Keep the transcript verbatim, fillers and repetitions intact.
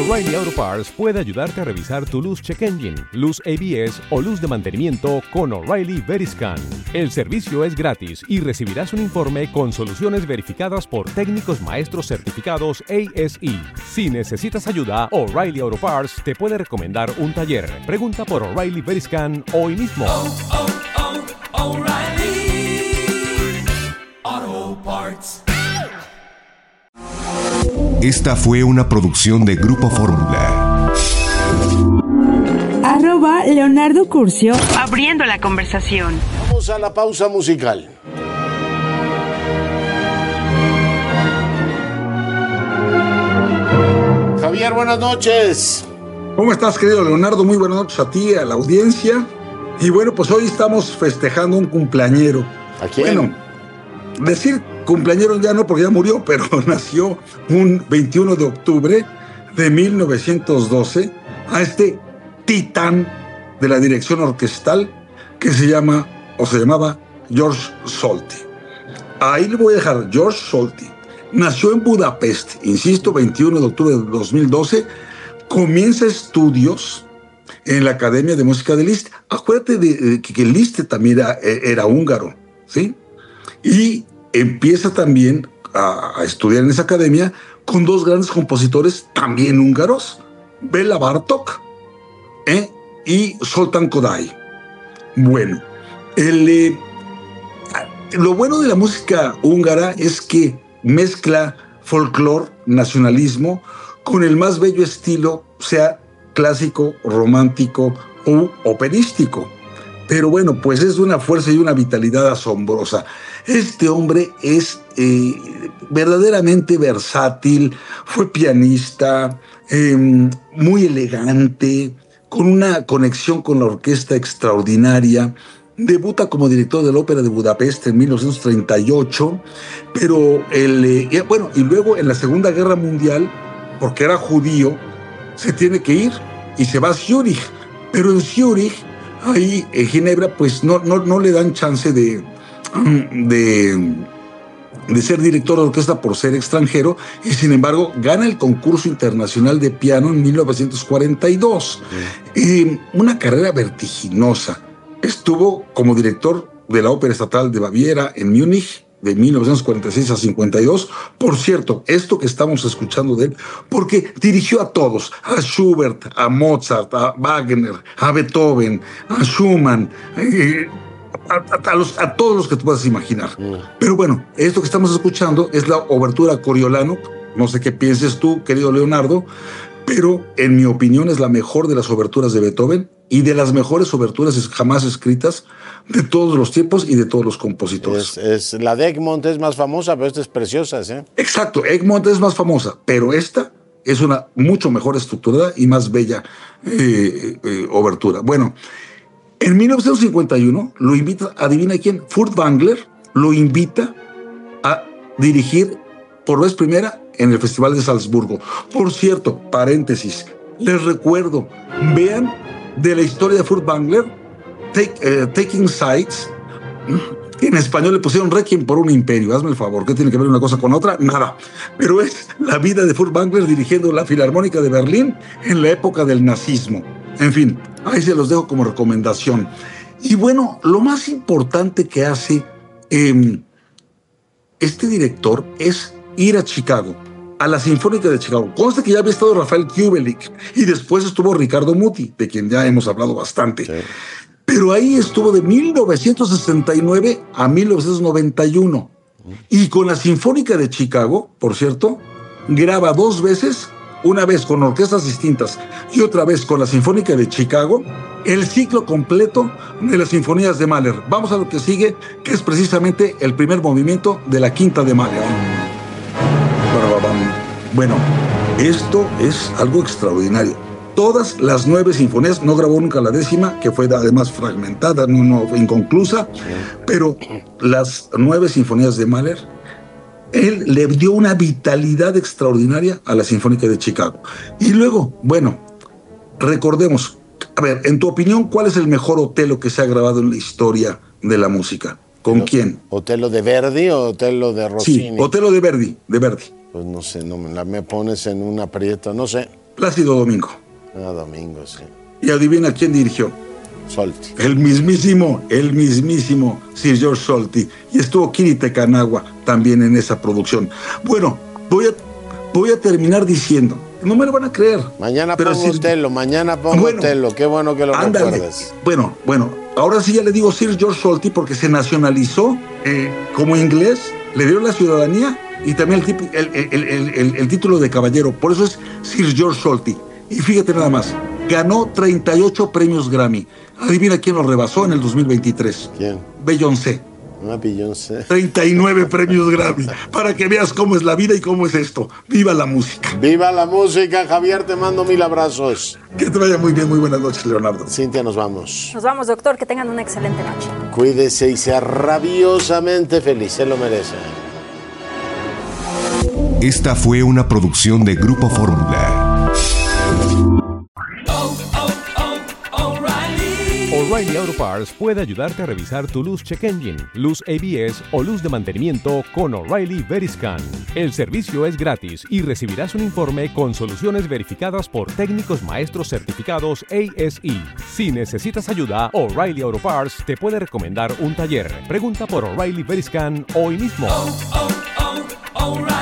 O'Reilly Auto Parts puede ayudarte a revisar tu luz check engine, luz A B S o luz de mantenimiento con O'Reilly Veriscan. El servicio es gratis y recibirás un informe con soluciones verificadas por técnicos maestros certificados A S E. Si necesitas ayuda, O'Reilly Auto Parts te puede recomendar un taller. Pregunta por O'Reilly Veriscan hoy mismo. Oh, oh, oh, O'Reilly Auto Parts. Esta fue una producción de Grupo Fórmula. Arroba Leonardo Curcio, abriendo la conversación. Vamos a la pausa musical. Javier, buenas noches. ¿Cómo estás, querido Leonardo? Muy buenas noches a ti, a la audiencia. Y bueno, pues hoy estamos festejando un cumpleañero. ¿A quién? Bueno, decir cumpleañero ya no porque ya murió, pero nació un veintiuno de octubre de mil novecientos doce a este titán de la dirección orquestal que se llama, o se llamaba, George Solti. Ahí le voy a dejar. George Solti nació en Budapest, insisto, veintiuno de octubre de dos mil doce, comienza estudios en la Academia de Música de Liszt. Acuérdate de, de que Liszt también era, era húngaro, ¿sí? Y empieza también a, a estudiar en esa academia con dos grandes compositores también húngaros, Béla Bartók ¿eh? y Zoltán Kodály. Bueno, el, eh, lo bueno de la música húngara es que mezcla folclore, nacionalismo, con el más bello estilo, sea clásico, romántico u operístico. Pero bueno, pues es una fuerza y una vitalidad asombrosa. Este hombre es eh, verdaderamente versátil, fue pianista, eh, muy elegante, con una conexión con la orquesta extraordinaria. Debuta como director de la Ópera de Budapest en mil novecientos treinta y ocho, pero el, eh, bueno, y luego en la Segunda Guerra Mundial, porque era judío, se tiene que ir y se va a Zúrich. Pero en Zúrich, ahí en Ginebra, pues no, no, no le dan chance de, de, de ser director de orquesta por ser extranjero, y sin embargo gana el concurso internacional de piano en mil novecientos cuarenta y dos. Eh, una carrera vertiginosa. Estuvo como director de la Ópera Estatal de Baviera en Múnich de mil novecientos cuarenta y seis a cincuenta y dos. Por cierto, esto que estamos escuchando de él, porque dirigió a todos, a Schubert, a Mozart, a Wagner, a Beethoven, a Schumann, eh, a, a, a, los, a todos los que te puedas imaginar. Mm. Pero bueno, esto que estamos escuchando es la obertura a Coriolano. No sé qué pienses tú, querido Leonardo, pero en mi opinión es la mejor de las oberturas de Beethoven y de las mejores oberturas jamás escritas de todos los tiempos y de todos los compositores. Es, es, la de Egmont es más famosa, pero esta es preciosa, ¿sí? Exacto, Egmont es más famosa, pero esta es una mucho mejor estructurada y más bella eh, eh, obertura. Bueno, en mil novecientos cincuenta y uno lo invita, adivina quién, Furtwängler lo invita a dirigir por vez primera en el Festival de Salzburgo. Por cierto, paréntesis, les recuerdo, vean de la historia de Furtwängler, take, uh, Taking Sides. En español le pusieron Requiem por un imperio. Hazme el favor, ¿qué tiene que ver una cosa con otra? Nada. Pero es la vida de Furtwängler dirigiendo la Filarmónica de Berlín en la época del nazismo. En fin, ahí se los dejo como recomendación. Y bueno, lo más importante que hace eh, este director es ir a Chicago, a la Sinfónica de Chicago. Consta que ya había estado Rafael Kubelik y después estuvo Ricardo Muti, de quien ya hemos hablado bastante. Sí. Pero ahí estuvo de mil novecientos sesenta y nueve a mil novecientos noventa y uno. Y con la Sinfónica de Chicago, por cierto, graba dos veces, una vez con orquestas distintas y otra vez con la Sinfónica de Chicago, el ciclo completo de las sinfonías de Mahler. Vamos a lo que sigue, que es precisamente el primer movimiento de la quinta de Mahler. Bueno, esto es algo extraordinario. Todas las nueve sinfonías, no grabó nunca la décima, que fue además fragmentada, no, no, inconclusa, pero las nueve sinfonías de Mahler, él le dio una vitalidad extraordinaria a la Sinfónica de Chicago. Y luego, bueno, recordemos, a ver, en tu opinión, ¿cuál es el mejor Otelo que se ha grabado en la historia de la música? ¿Con quién? ¿Otelo de Verdi o Otelo de Rossini? Sí, Otelo de Verdi, de Verdi. Pues no sé, no me, la, me pones en un aprieto, no sé. Plácido Domingo. Ah, Domingo, sí. Y adivina quién dirigió. Solti. El mismísimo, el mismísimo Sir George Solti. Y estuvo Kiri Te Kanawa también en esa producción. Bueno, voy a, voy a terminar diciendo, no me lo van a creer. Mañana pero pongo si, Otelo, mañana pongo bueno, Otelo. Qué bueno que lo ándale. recuerdes. Bueno, bueno, ahora sí ya le digo Sir George Solti porque se nacionalizó eh, como inglés, le dio la ciudadanía y también el, tipo, el, el, el, el, el título de caballero. Por eso es Sir George Solti. Y fíjate nada más, ganó treinta y ocho premios Grammy. Adivina quién lo rebasó en el dos mil veintitrés. ¿Quién? Beyoncé. Una Beyoncé. treinta y nueve premios Grammy. Para que veas cómo es la vida y cómo es esto. ¡Viva la música! ¡Viva la música! Javier, te mando mil abrazos. Que te vaya muy bien, muy buenas noches, Leonardo. Cintia, nos vamos. Nos vamos, doctor. Que tengan una excelente noche. Cuídese y sea rabiosamente feliz. Se lo merece. Esta fue una producción de Grupo Fórmula. O'Reilly Auto Parts puede ayudarte a revisar tu luz check engine, luz A B S o luz de mantenimiento con O'Reilly Veriscan. El servicio es gratis y recibirás un informe con soluciones verificadas por técnicos maestros certificados A S E. Si necesitas ayuda, O'Reilly Auto Parts te puede recomendar un taller. Pregunta por O'Reilly Veriscan hoy mismo. Oh, oh, oh, O'Reilly.